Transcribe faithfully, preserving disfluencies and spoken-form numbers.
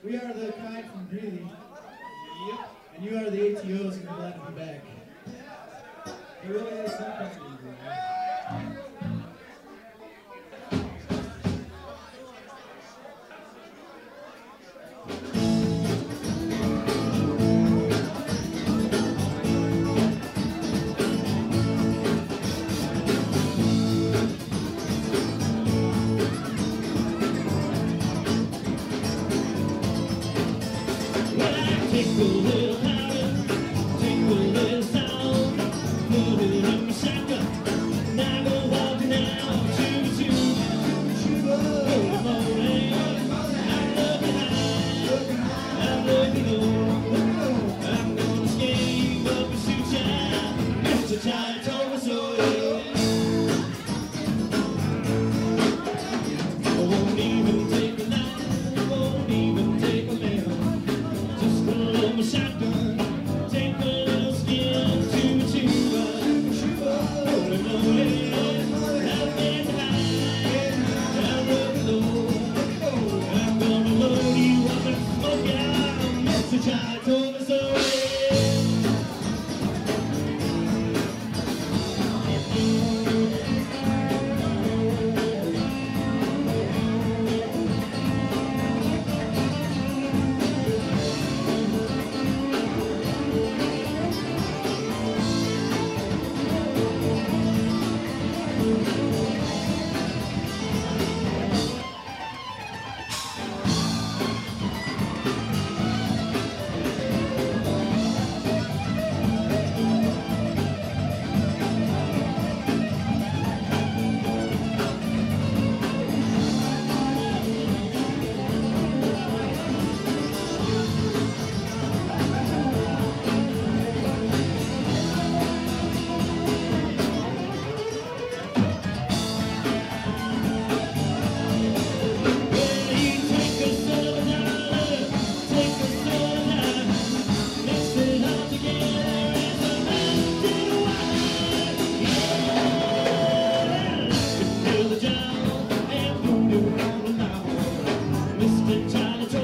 We are the kind from Greeley. Yep. And you are the A T Os, and we're glad to be back. It really is something. Take a little powder, take a little sound, put it in my shotgun, and I go walking out, shoot, shoot, shoot, oh, morning, I'm looking high, I'm looking low, I'm gonna escape up and shoot ya, Mister Giant told me so, yeah. I won't even take a knife, won't even take a limb. My shotgun, take a little skin to chew up. Rolling away, I'm getting high, I'm looking low. I'm gonna load you up and smoke you out. Mister Giant told me so. Mister Giant